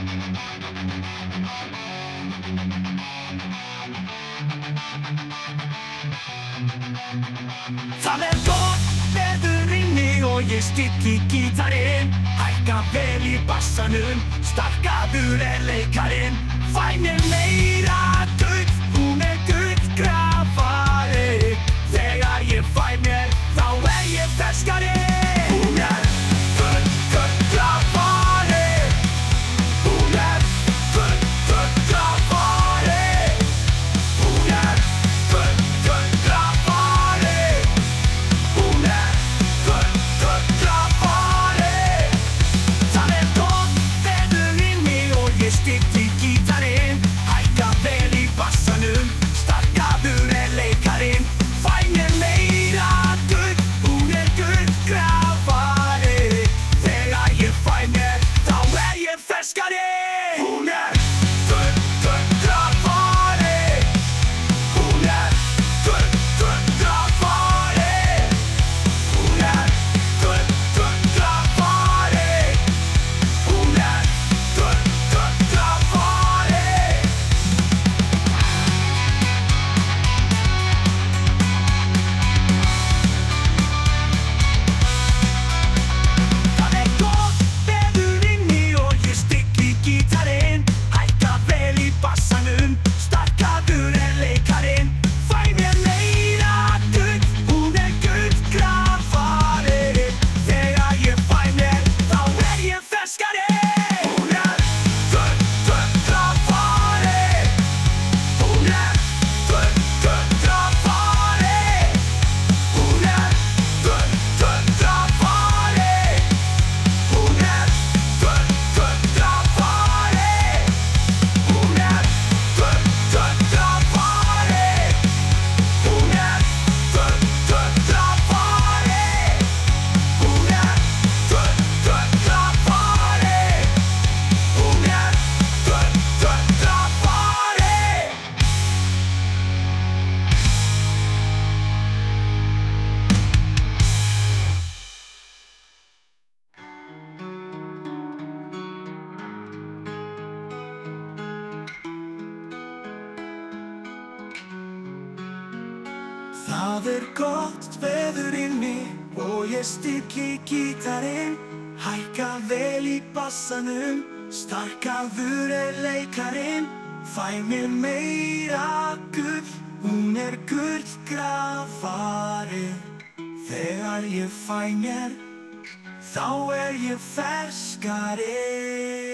Það gott veður inni og ég stilli gítarinn. Hækka vel í bassanum, starkaður leikarinn. Fæ mér meira gull, hún gullgrafari. Þegar ég fæ mér, þá ég ferskari. Hún gullgrafari. Hún gullgrafari. Hún gullgrafari. Hún gullgrafari. Það gott veður inni og ég stilli gítarinn. Hækka vel í bassanum, starkaður leikarinn. Fæ mér meira gull, hún gullgrafari. Þegar ég fæ mér, þá ég ferskari. Hún gullgrafari. Hún gullgrafari. Hún gullgrafari. Hún gullgrafari. Það gott veður inni og ég stilli gítarinn. Hækka vel í bassanum, starkaður leikarinn. Fæ mér meira gull, hún gullgrafari. Þegar ég fæ mér, þá ég ferskari. Hún gullgrafari. Hún gullgrafari. Hún gullgrafari. Hún gullgrafari. Hún gullgrafari. Hún gullgrafari. Hún gullgrafari. Hún Það gott veður inni og ég stilli gítarinn. Hækka vel í bassanum, starkaður leikarinn. Fæ mér meira gull, hún gullgrafari. Þegar ég fæ mér, þá ég ferskari.